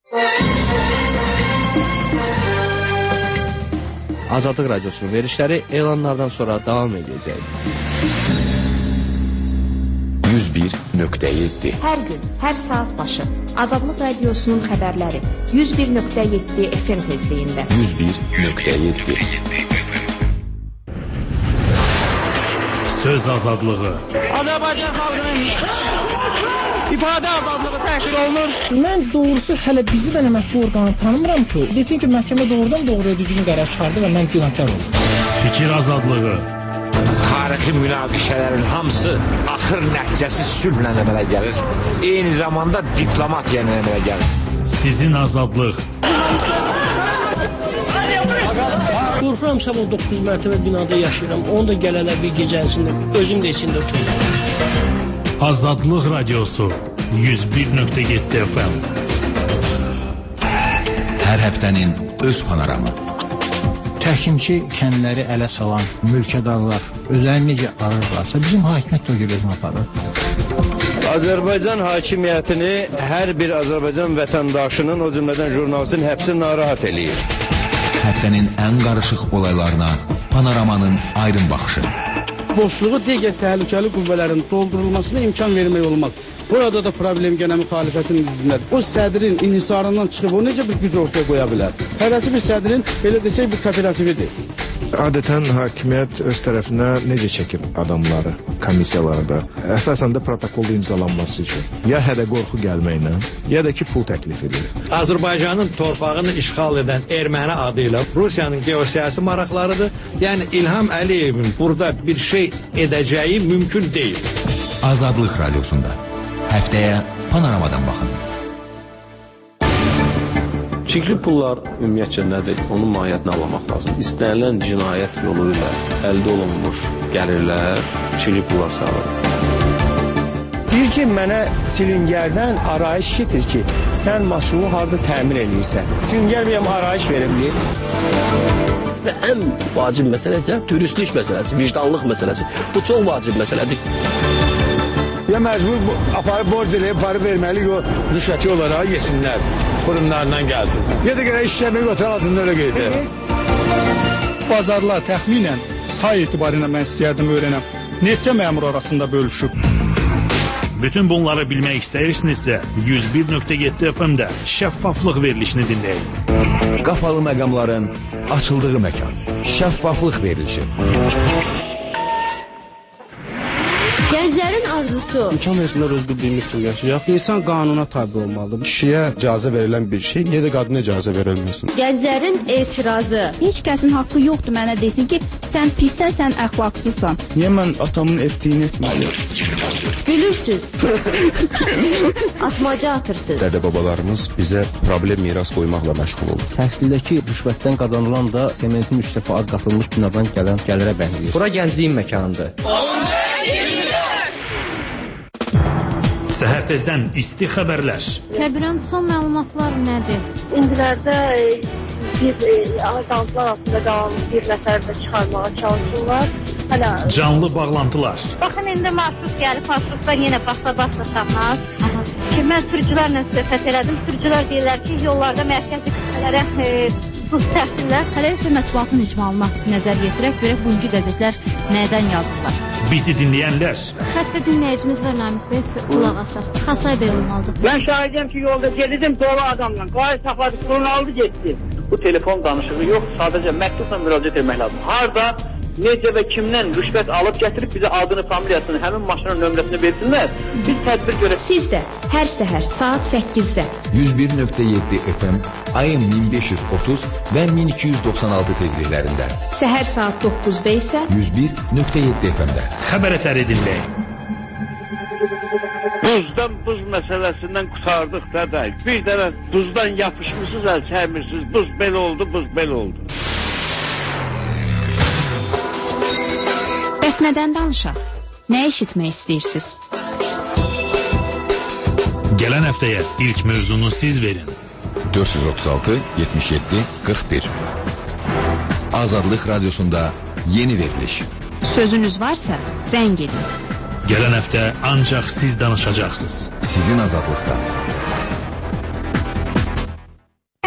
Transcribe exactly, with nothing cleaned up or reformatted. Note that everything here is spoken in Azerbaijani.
Azadlıq Radiosunun verişləri elanlardan sonra davam edəcək. yüz bir nöqtə yeddi Hər gün, hər saat başı Azadlıq Radiosunun xəbərləri yüz bir nöqtə yeddi F M tezliyində. yüz bir nöqtə yeddi Söz azadlığı. Azərbaycan xalqının ifadə azadlığı təhqir olunur. Mən doğrusu hələ bizi mən əməkli orqanı tanımıram ki, desin ki, məhkəmə doğrudan doğruya düzgün qərar çıxardı və mən günahkar oldum. Fikir azadlığı. Tarixi münaqişələrin hamısı axır nəticəsi sülhlə əmələ gəlir. Eyni zamanda diplomatiya ilə əmələ gəlir. Sizin azadlıq. Qorxuram, sabah doqquz mərtəbə binada yaşayıram. Onu da gələlər bir gecəsində, özüm də içində uçurum. Azadlıq Radiosu yüz bir nöqtə yeddi F M. Hər həftənin öz panoramı. Təhkimçi kəndləri ələ salan mülkədarlar özlərini necə arırlarsa, bizim hakimiyyət də o gibi özünü aparır. Azərbaycan hakimiyyətini hər bir Azərbaycan vətəndaşının, o cümlədən jurnalistin həbsi narahat eləyir. Həftənin ən qarışıq olaylarına panoramanın aydın baxışı. Boşluğu digər təhlükəli qüvvələrin doldurulmasına imkan vermək olmaz. Burada da problem gənə müxalifətin üzründədir. O sədrin inhisarından çıxıb o necə bir güc ortaya qoya bilər? Hərəsi bir sədrin, belə desək, bir kooperatividir. Adətən hakimiyyət öz tərəfinə necə çəkib adamları, komissiyalarda? Əsasən də protokolda imzalanması üçün. Ya hədə qorxu gəlməklə, ya da ki pul təklif edir. Azərbaycanın torpağını işğal edən erməni adıyla Rusiyanın geosiyasi maraqlarıdır. Yəni İlham Əliyevin burada bir şey edəcəyi mümkün deyil. Azadlıq Radiosunda həftəyə panoramadan baxın. Çirkli pullar ümumiyyətcə nədir? Onun mahiyyətini anlamaq lazım. İstənilən cinayət yolu ilə əldə olunmuş gəlirlər çirkli pullar sağlar. Deyir ki, mənə Çilingərdən arayış getir ki, sən maşını harada təmin edirsən. Çilingər bir arayış verebilir. Və ən vacib məsələ isə dürüstlük məsələsi, vicdanlıq məsələsi. Bu çox vacib məsələdir. Ya məcbur aparıb borc eləyib, parı verməli, o rüşvəti olaraq yesinlər. Burunlarından gəlsin. Ya da görə işləmək otel altında öyle qeydir. Bazarlar təxminən say etibarıyla mən istəyərdim öyrənəm. Neçə məmur arasında bölüşüb? Bütün bunları bilmək istəyirsinizsə yüz bir nöqtə yeddi F M-də şəffaflıq verilişini dinləyin. Qapalı məqamların açıldığı məkan. Şəffaflıq verilişi. Gənclərin arzusu. İmkan versinlər öz bildiyimiz üçün yaşayaq. İnsan qanuna tabi olmalıdır. Kişiyə icazə verilən bir şey, niyə də qadına icazə verilməsin? Gənclərin etirazı. Heç kəsin haqqı yoxdur mənə desin ki, sən pissən, sən əxlaqsızsan. Niyə mən atamın etdiyini etməliyim? Gülürsüz. Atmaca atırsınız. Dədə-babalarımız bizə problem miras qoymaqla məşğul olur. Təhsildəki rüşvətdən qazanılan da sementin üç dəfə az qatılmış binadan gələn gəlirə bənzəyir. Bura gəncliyin məkanıdır. Səhər tezdən isti xəbərlər. Təbirən son məlumatlar nədir? İndilərdə bir azadlıqlar altında qalan bir nəfər də çıxarmağa çalışırlar. Hələ Canlı bağlantılar. Baxın, indi marşrut gəlib, marşrutdan yenə basa-basa tapmaz. Ki, mən sürücülərlə söhbət elədim. Sürücülər deyirlər ki, yollarda mərkəzi qüvvələrə buz təhsillər. Hələ isə mətbuatın icmalına nəzər yetirək, görək bugünkü qəzetlər nədən yazırlar. Bizi dinləyənlər. Xəttə dinləyicimiz var Namik Bey, qulaq asaq. Xasay Bey olmalıdır. Mən şahidəm ki, yolda gedirdim dolu adamla. Qayı saxladı, pulunu aldı, getdi. Bu telefon danışığı yox, sadəcə məktubla müraciət etmək lazım. Harda, necə və kimdən rüşvət alıb gətirib bizə adını, familiyasını, həmin maşının nömrəsini versinlər. Biz tədbir görək. Siz də hər səhər saat səkkizdə yüz bir nöqtə yeddi F M, ayın min beş yüz otuz və min iki yüz doxsan altı tezliklərində. Səhər saat doqquzda isə yüz bir nöqtə yeddi F M-də. Xəbər əsəri dinləyin. Buzdan buz məsələsindən qutardıq dədək. Bir dənə buzdan yapışmışsınız, əl çəkmirsiniz. Buz belə oldu, buz belə oldu. Bəs nədən danışaq? Nə eşitmək istəyirsiniz? Gələn həftəyə ilk mövzunu siz verin. dörd yüz otuz altı yetmiş yeddi qırx bir. Azadlıq Radiosunda yeni veriliş. Sözünüz varsa zəng edin. Gələn həftə ancaq siz danışacaqsınız. Sizin azadlıqda.